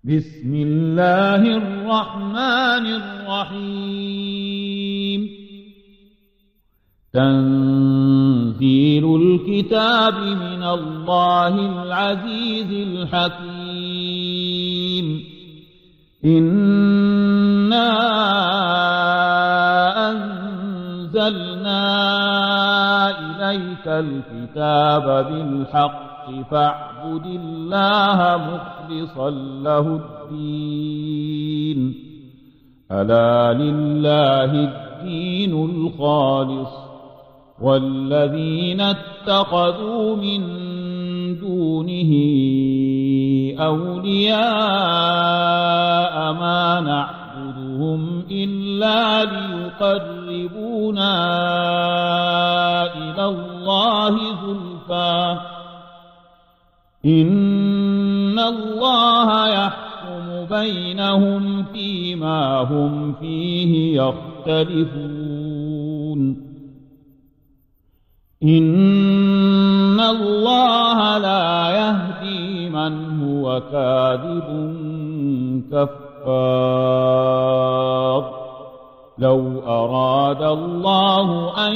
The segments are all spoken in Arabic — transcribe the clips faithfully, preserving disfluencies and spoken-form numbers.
بسم الله الرحمن الرحيم تنزيل الكتاب من الله العزيز الحكيم إنا أنزلنا إليك الكتاب بالحق فاعبد الله مخلصا له الدين ألا لله الدين الخالص والذين اتخذوا من دونه أولياء ما نعبدهم إلا ليقربونا إلى الله زلفى إن الله يحكم بينهم فيما هم فيه يختلفون إن الله لا يهدي من هو كاذب كفار لو أراد الله أن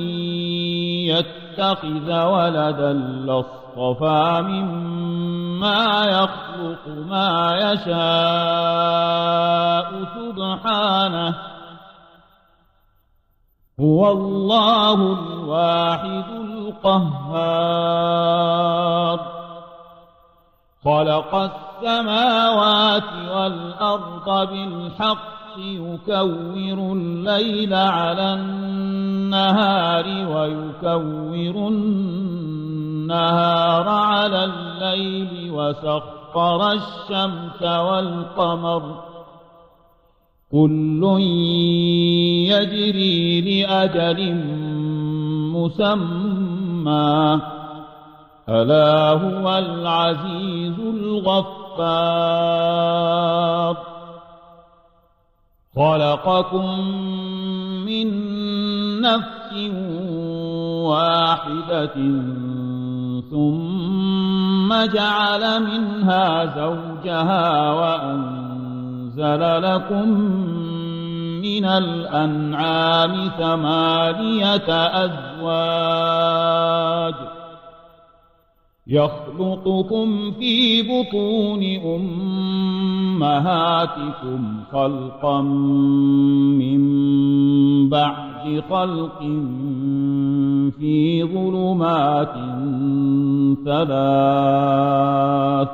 يتخذ ولدا لاصطفى مما يخلق ما يشاء سبحانه هو الله الواحد القهار خلق السماوات والأرض بالحق يكور الليل على النهار ويكور النهار على الليل وسخر الشمس والقمر كل يجري لأجل مسمى ألا هو العزيز الغفار خلقكم من نفس واحدة ثم جعل منها زوجها وأنزل لكم من الأنعام ثمانية أزواج يخلقكم في بطون أمهاتكم خلقا من بعد خلق في ظلمات ثلاث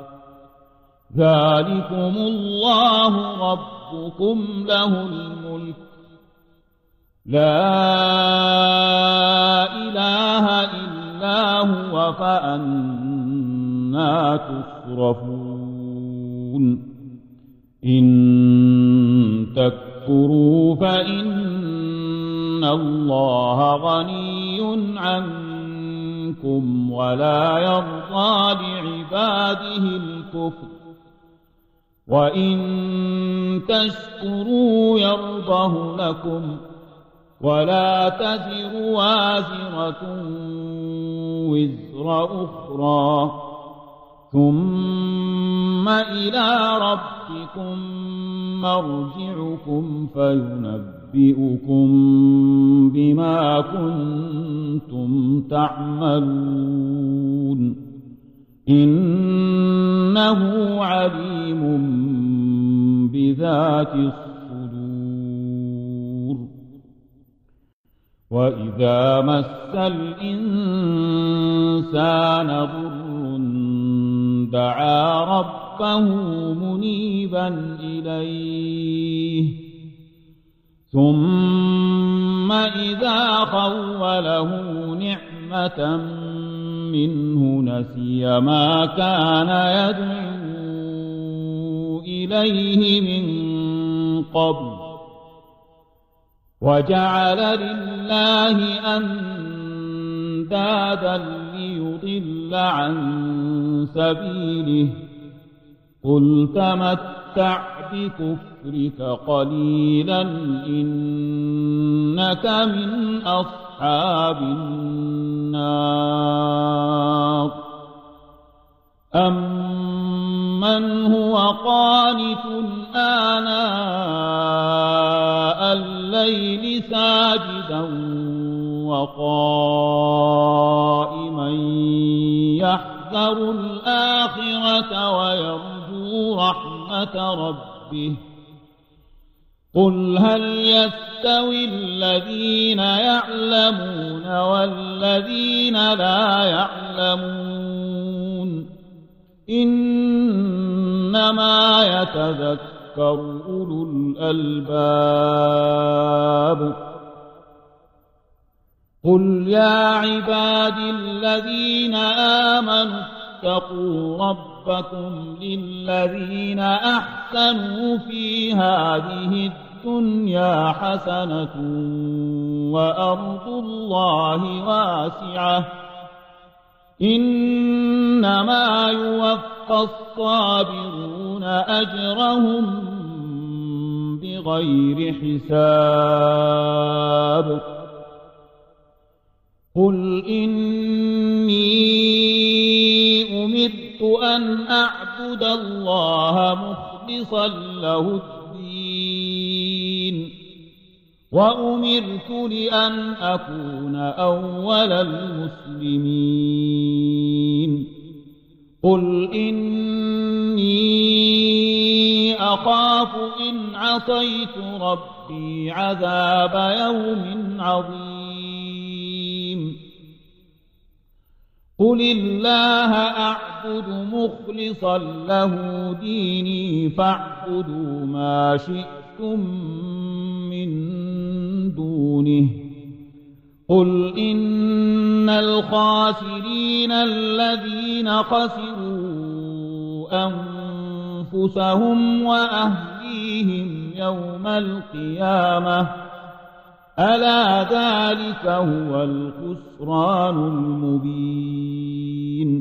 ذلكم الله ربكم له الملك لا إله إلا هو فأنى تصرفون إن تكفروا فإن الله غني عنكم ولا يرضى لعباده الكفر وإن تشكروا يرضه لكم ولا تزر وازرة وزر أخرى ثم إلى ربكم مرجعكم فينبئكم بما كنتم تعملون إنه عليم بذات الصدور وإذا مس الإنسان ضر دعا ربه منيبا إليه ثم إذا خوله نعمة منه نسي ما كان يدعو إليه من قبل وجعل لله أندادا ليضل عن سبيله قل تمتع بكفرك قليلا إنك من أصحاب النار أَمَّنْ هُوَ قَانِتٌ آنَاءَ اللَّيْلِ سَاجِدًا وَقَائِمًا يَحْذَرُ الْآخِرَةَ وَيَرْجُو رَحْمَةَ رَبِّهِ قُلْ هَلْ يَسْتَوِي الَّذِينَ يَعْلَمُونَ وَالَّذِينَ لَا يَعْلَمُونَ إِنَّمَا يَتَذَكَّرُ أُولُو الْأَلْبَابِ قُلْ يَا عِبَادِي الَّذِينَ آمَنُوا اتَّقُوا رَبَّكُمْ لِلَّذِينَ أَحْسَنُوا فِي هَذِهِ الدُّنْيَا حَسَنَةٌ وَأَرْضُ اللَّهِ وَاسِعَةٌ إِنَّمَا يُوَفَّى الصَّابِرُونَ أَجْرَهُم بِغَيْرِ حِسَابٍ قُلْ إِنِّي أُمِرْتُ أَنْ أَعْبُدَ اللَّهَ مُخْلِصًا لَهُ الدِّينَ وَأُمِرْتُ لِأَنْ أَكُونَ أَوَّلَ الْمُسْلِمِينَ قُلْ إِنِّي أَخَافُ إِنْ عَصَيْتُ رَبِّي عَذَابَ يَوْمٍ عَظِيمٍ قُلِ اللَّهَ أَعْبُدُ مُخْلِصًا لَهُ دِينِي فَاعْبُدُوا مَا شِئْتُم مِّن دُونِهِ قُلْ إِنَّ الْخَاسِرِينَ الَّذِينَ خَسِرُوا أَنفُسَهُمْ وَأَهْلِيهِمْ يَوْمَ الْقِيَامَةِ أَلَا ذَلِكَ هُوَ الْخُسْرَانُ الْمُبِينُ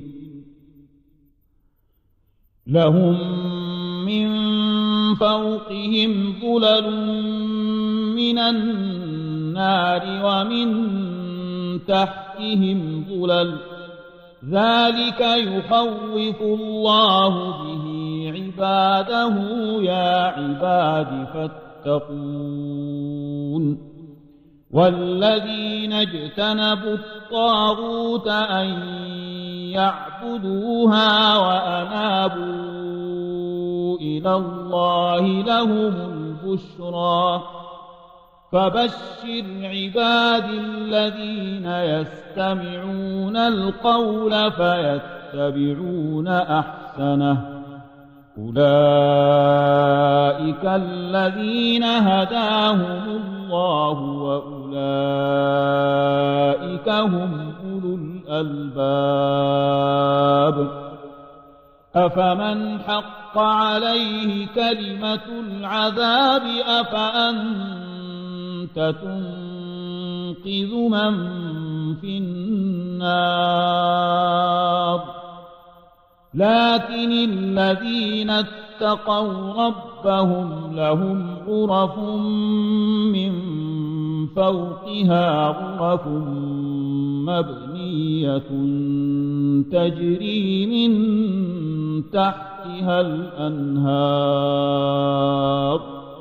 لَهُم مِّن فَوْقِهِمْ ظُلَلٌ مِّنَ النَّارِ وَمِن تَحْتِهِمْ ظُلَلٌ ذَلِكَ يُخَوِّفُ اللَّهُ بِهِ عِبَادَهُ يَا عِبَادِ فَاتَّقُونِ وَالَّذِينَ اجْتَنَبُوا الطَّاغُوتَ أَن يَعْبُدُوهَا وَأَنَابُوا إِلَى اللَّهِ لَهُمُ الْبُشْرَى فَبَشِّرْ عِبَادِي الَّذِينَ يَسْتَمِعُونَ الْقَوْلَ فَيَتَّبِعُونَ أَحْسَنَهُ أُولَئِكَ الَّذِينَ هَدَاهُمُ اللَّهُ وَأُولَئِكَ هُمْ أُولُو الْأَلْبَابِ أَفَمَنْ حَقَّ عَلَيْهِ كَلِمَةُ الْعَذَابِ أَفَأَنْتَ تُنقِذُ مَنْ فِي النَّارِ لكن الذين اتقوا ربهم لهم غرف من فوقها غرف مبنية تجري من تحتها الأنهار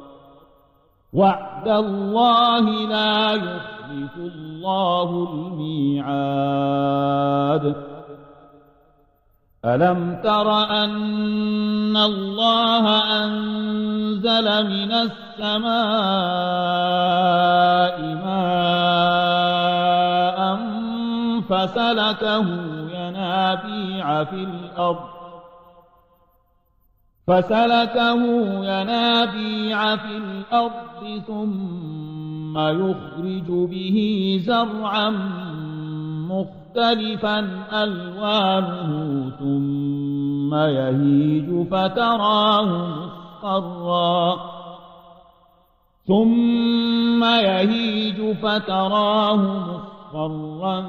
وعد الله لا يخلف الله الميعاد ألم تر أن الله أنزل من السماء ماء فسلكه ينابيع في الأرض فسلكه ينابيع في الأرض ثم يخرج به زرعا مختلفا ألوانه ثم يهيج فتراه مصفرا ثم يهيج فتراه مصفرا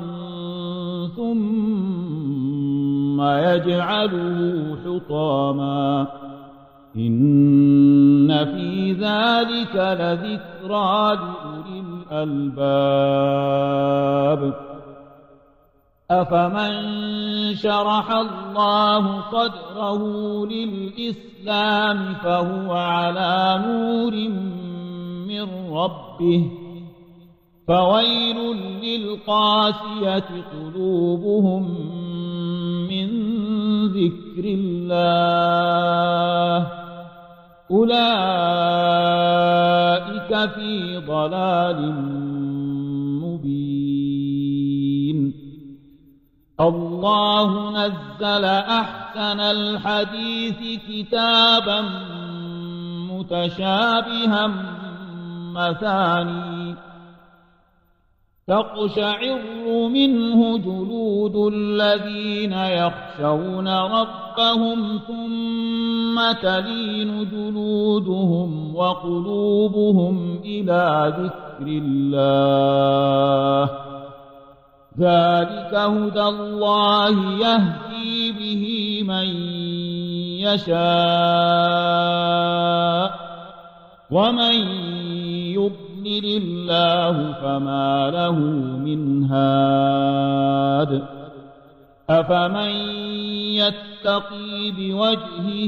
ثم يجعله حطاما إن في ذلك لذكرى لأولي الألباب أفمن شرح الله صدره للإسلام فهو على نور من ربه فويل للقاسية قلوبهم من ذكر الله أولئك في ضلال مبين. الله نزل أحسن الحديث كتابا متشابها مثاني تقشعر منه جلود الذين يخشون ربهم ثم تلين جلودهم وقلوبهم إلى ذكر الله ذلك هدى الله يهدي به من يشاء ومن يضلل الله فما له من هاد. أفمن يتقي بوجهه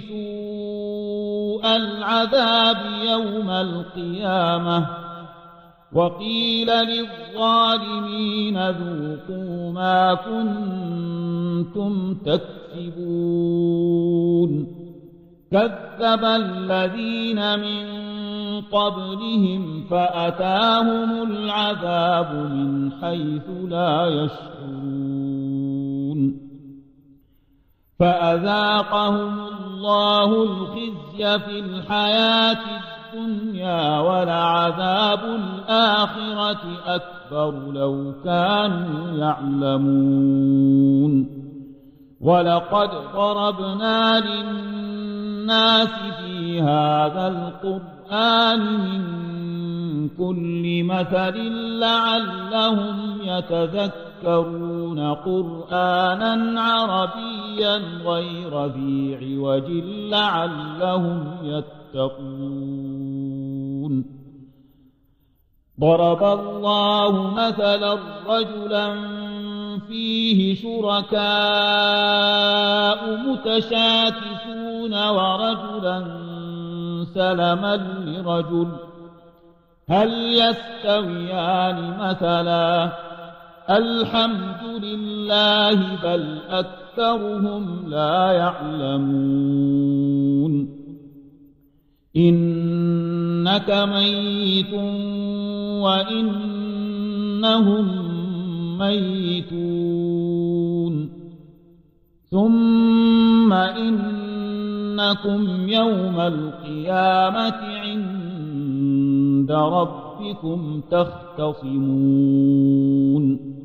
سوء العذاب يوم القيامة وقيل للظالمين ذوقوا ما كنتم تكسبون. كذب الذين من قبلهم فأتاهم العذاب من حيث لا يشعرون فأذاقهم الله الخزي في الحياة الدنيا ولعذاب الآخرة أكبر لو كانوا يعلمون. ولقد ضربنا للناس في هذا القرآن من كل مثل لعلهم يتذكرون قرآنا عربيا غير ذي عوج لعلهم يتقون. ضرب الله مثلا رجلا فيه شركاء متشاكسون ورجلا سلما لرجل هل يستويان مثلا الحمد لله بل أكثرهم لا يعلمون. إنك ميت وإنهم ميتون ثم إنكم يوم القيامة عند ربكم تختصمون.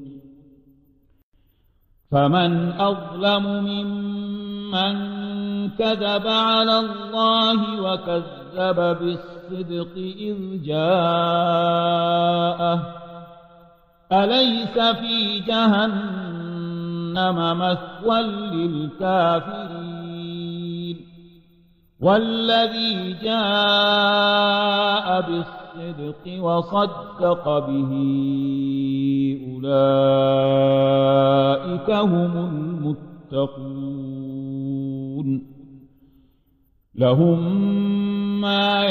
فمن أظلم ممن كذب على الله وكذب بالصدق إذ جاءه أليس في جهنم مثوى للكافرين والذي جاء بالصدق وصدق به أولئك هم المتقون. لهم ما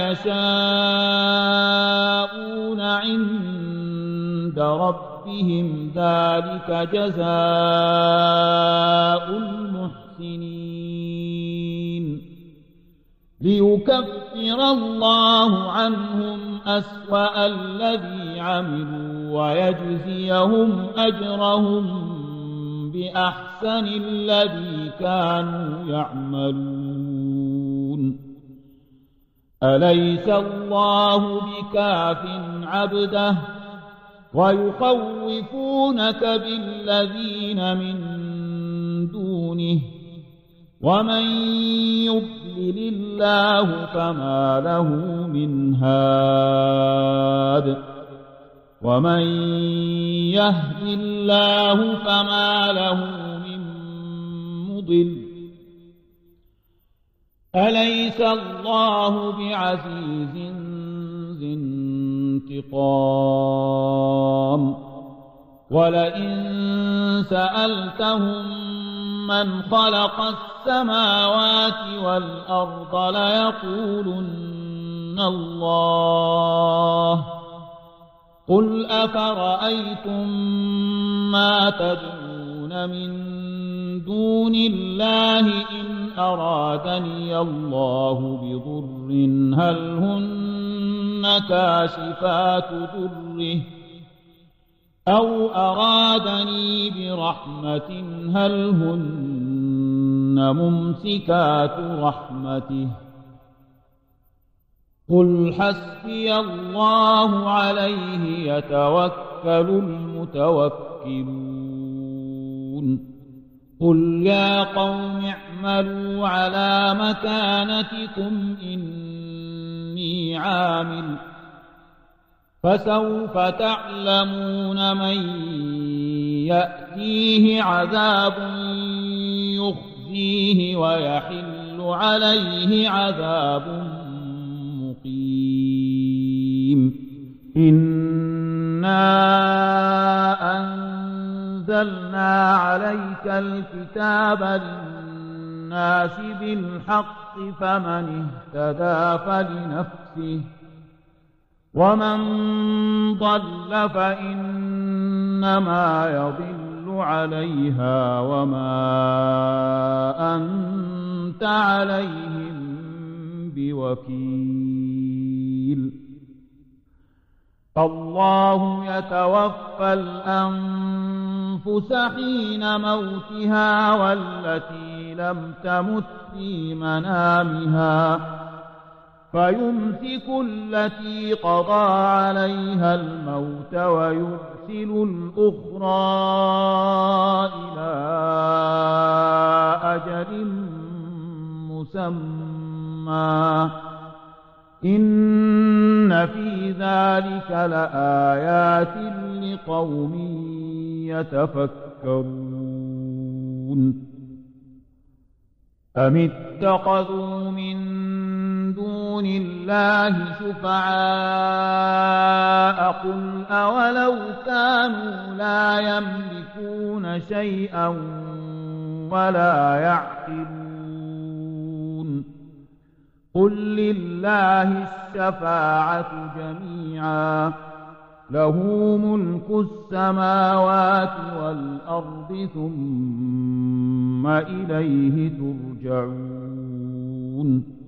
يشاءون عند ربهم ذلك جزاء المحسنين. ليكفر الله عنهم أسوأ الذي عملوا ويجزيهم أجرهم بأحسن الذي كانوا يعملون. أليس الله بكاف عبده ويخوفونك بالذين من دونه ومن يضلل الله فما له من هاد ومن يهد الله فما له من مضل. أليس الله بعزيز ذي انتقام. ولئن سألتهم من خلق السماوات والأرض ليقولن الله قل أفرأيتم ما تدعون من دون الله إن أرادني الله بضر هل هن كاشفات ضره أو أرادني برحمة هل هن ممسكات رحمته قل حسبي الله عليه يتوكل المتوكلون قل يا قوم اعملوا على مكانتكم إني عامل فسوف تعلمون من يأتيه عذاب يخزيه ويحل عليه عذاب مقيم إنا أنزلنا عليك الكتاب للناس بالحق فمن اهتدى فلنفسه ومن ضل فإنما يضل عليها وما أنت عليهم بوكيل الله يتوفى الأنفس حين موتها والتي لم تمت في منامها فيمسك التي قضى عليها الموت ويرسل الأخرى إلى أجل مسمى إن في ذلك لآيات لقوم يتفكرون أم اتخذوا من دون الله شفعاء قل أولو كانوا لا يملكون شيئا ولا يعقلون قل لله الشفاعة جميعا له ملك السماوات والأرض ثم إليه ترجعون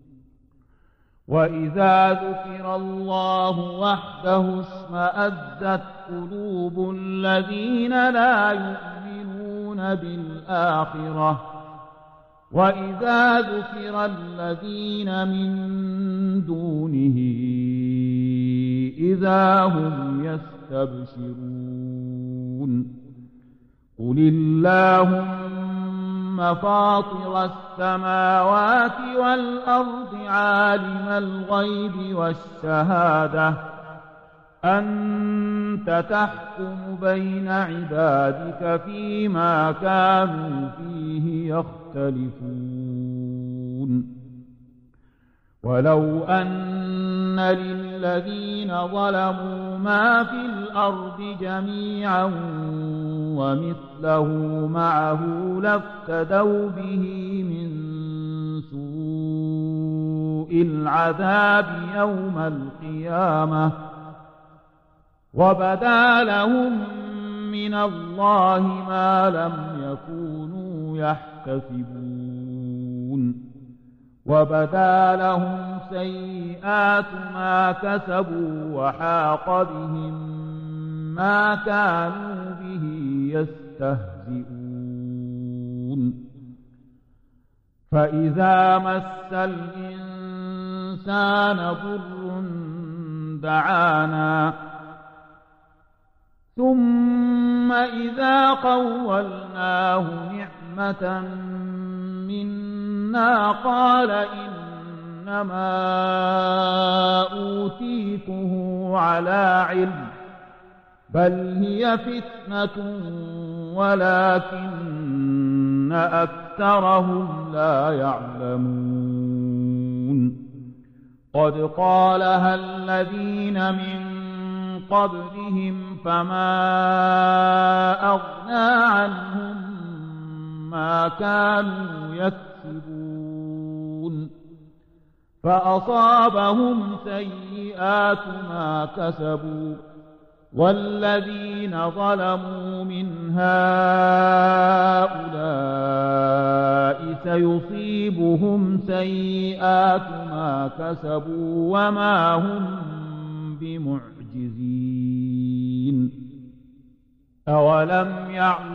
وإذا ذكر الله وحده اشمأزت قلوب الذين لا يؤمنون بالآخرة وإذا ذكر الذين من دونه إذا هم يستبشرون قل اللهم فاطر السماوات والأرض عالم الغيب والشهادة أنت تحكم بين عبادك فيما كانوا فيه يختلفون ولو أن للذين ظلموا ما في الأرض جميعا ومثله معه لافتدوا به من سوء العذاب يوم القيامة وبدا لهم من الله ما لم يكونوا يحتسبون وبدا لهم سيئات ما كسبوا وحاق بهم ما كانوا به يستهزئون فإذا مس الإنسان ضر دعانا ثم إذا خولناه نعمة منا قال إنما أوتيته على علم بل هي فتنة ولكن أكثرهم لا يعلمون قد قالها الذين من قبلهم فما أغنى عنهم ما كانوا يكسبون فأصابهم سيئات ما كسبوا والذين ظلموا من هؤلاء سيصيبهم سيئات ما كسبوا وما هم بمعجزين أولم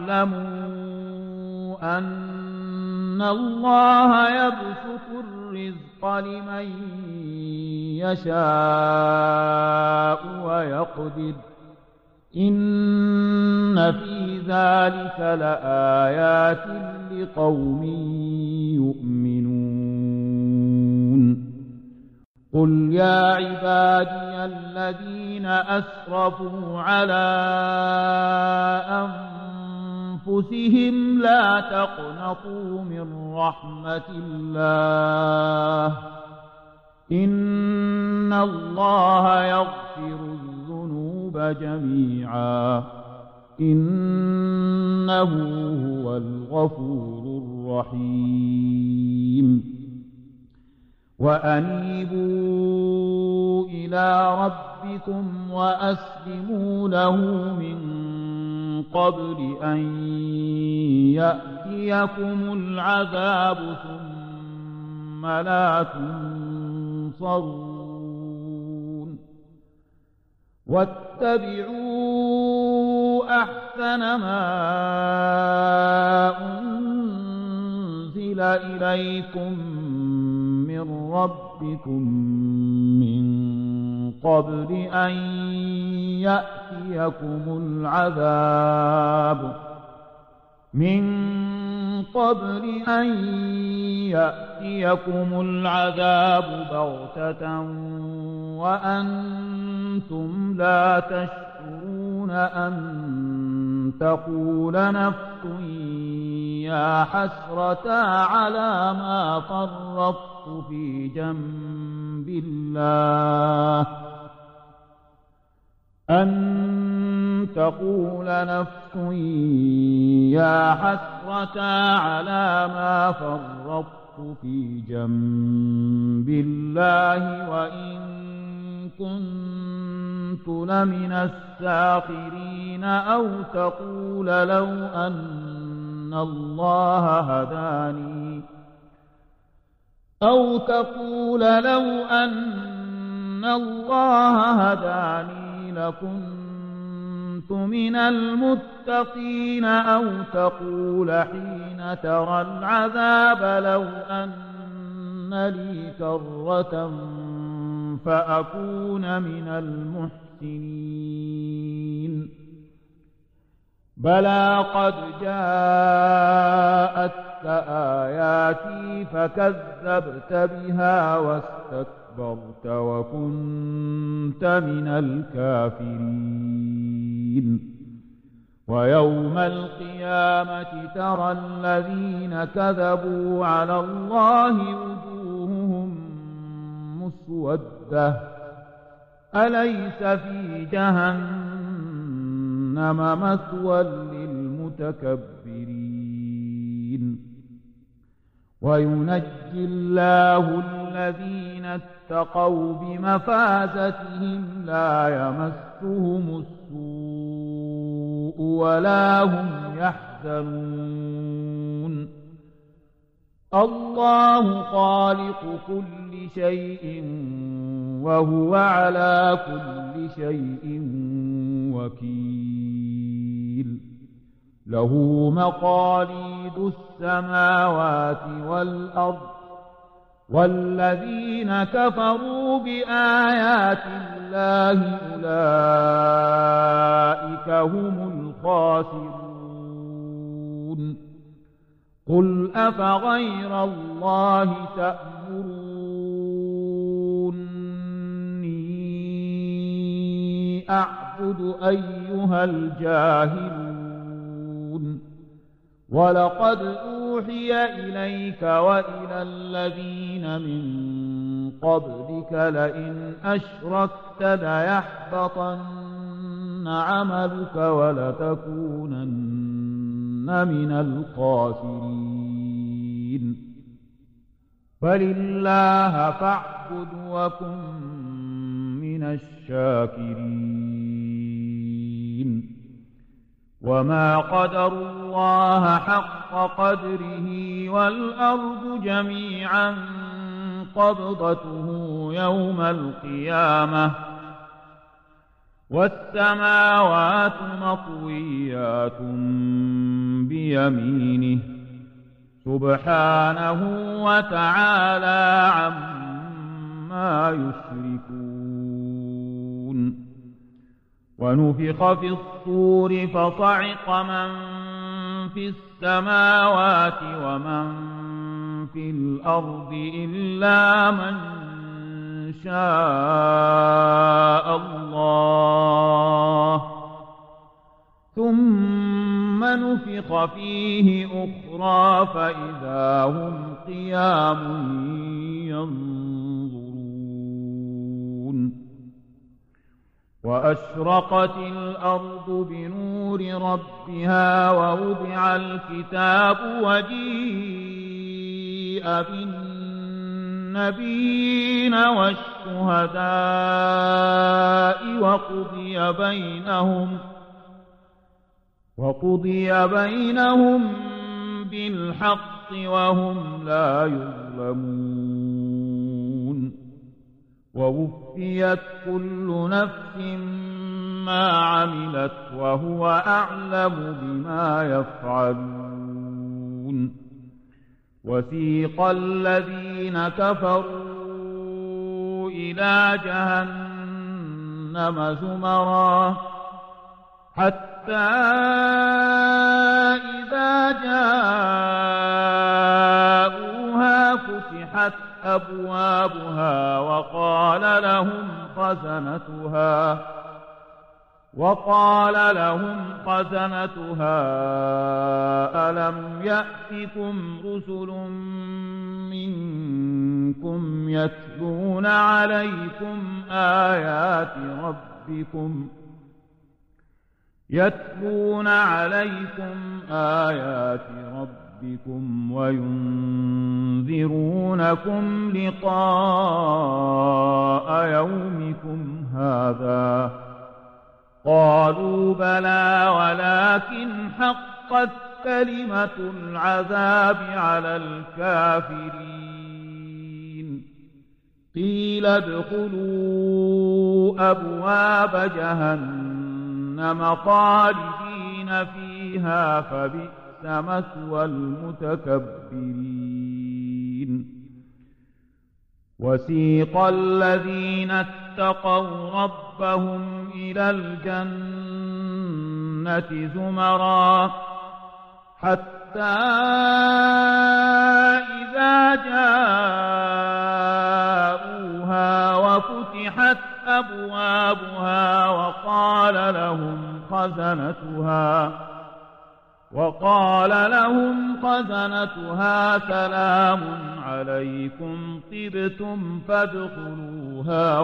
يعلموا أن الله يبسط الرزق لمن يشاء ويقدر إن في ذلك لآيات لقوم يؤمنون قل يا عبادي الذين أسرفوا على أنفسهم لا تقنطوا من رحمة الله إن الله يغفر الذنوب جميعا إنه هو الغفور الرحيم وأنيبوا إلى ربكم وأسلموا له من قبل أن يأتيكم العذاب ثم لا تنصرون واتبعوا أحسن ما أنزل إليكم من ربكم من قبل أن يأتيكم العذاب من قبل أن يأتيكم العذاب بغتة وأنتم لا تشعرون أن تقول نفس يا حسرة على ما فرطت في جنب الله أن تقول نفس يا حسرة على ما فرطت في جنب الله وإن كنت لمن الساخرين أو تقول لو أن الله هداني أو تقول لو أن الله هداني لكنت من المتقين أو تقول حين ترى العذاب لو أن لي كرة فأكون من المحسنين بلى قد جاءتك آياتي فكذبت بها واستكبرت وكنت من الكافرين ويوم القيامة ترى الذين كذبوا على الله وجوههم مسودة أليس في جهنم مثوى للمتكبرين وينجي الله الذين اتقوا بمفازتهم لا يمسهم السوء ولا هم يحزنون الله خالق كل شيء وهو على كل شيء وكيل له مقاليد السماوات والأرض والذين كفروا بآيات الله أولئك هم الخاسرون قل أفغير الله تأمروني أعبد أيها الجاهلون ولقد أوحي إليك وإلى الذين من قبلك لئن أشركت ليحبطن عملك ولتكونن من الخاسرين بل الله فاعبد وكن من الشاكرين وما قدروا الله حق قدره والأرض جميعا قبضته يوم القيامة والسماوات مطويات بيمينه سبحانه وتعالى عما يشركون ونفخ في الصور فصعق من في السماوات ومن في الأرض إلا من شاء الله ثم نفخ فيه أخرى فإذا هم قيام ينظرون وأشرقت الأرض بنور ربها ووضع الكتاب وجيء بالنبيين والشهداء وقضي بينهم وقضي بينهم بالحق وهم لا يظلمون ووفيت كل نفس ما عملت وهو أعلم بما يفعلون وسيق الذين كفروا إلى جهنم زمرا حتى إذا جاءوها فتحت أبوابها وقال لهم خزنتها وقال لهم خزنتها ألم يأتكم رسل منكم يتلون عليكم آيات ربكم يتلون عليكم آيات ربكم وينذرونكم لقاء يومكم هذا قالوا بلى ولكن حقت كلمة العذاب على الكافرين قيل ادخلوا أبواب جهنم خالدين فيها فبئس مثوى المتكبرين وسيق الذين اتقوا ربهم إلى الجنة زمرا حتى إذا جاءوها وفتحت أبوابها وقال لهم خزنتها وقال لهم خزنتها سلام عليكم طبتم فادخلوها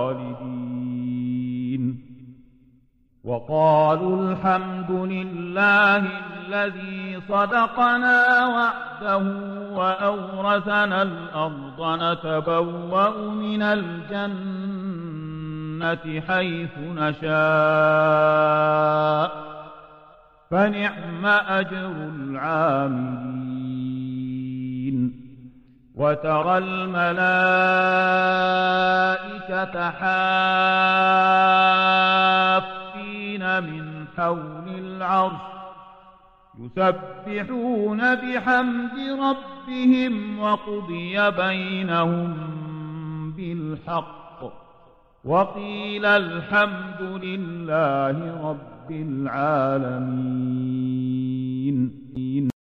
خالدين وقالوا الحمد لله الذي صدقنا وعده وأورثنا الأرض نتبوأ من الجنة حيث نشاء فنعم أجر العاملين وترى الملائكة حافين من حول العرش يسبحون بحمد ربهم وقضي بينهم بالحق وقيل الحمد لله رب العالمين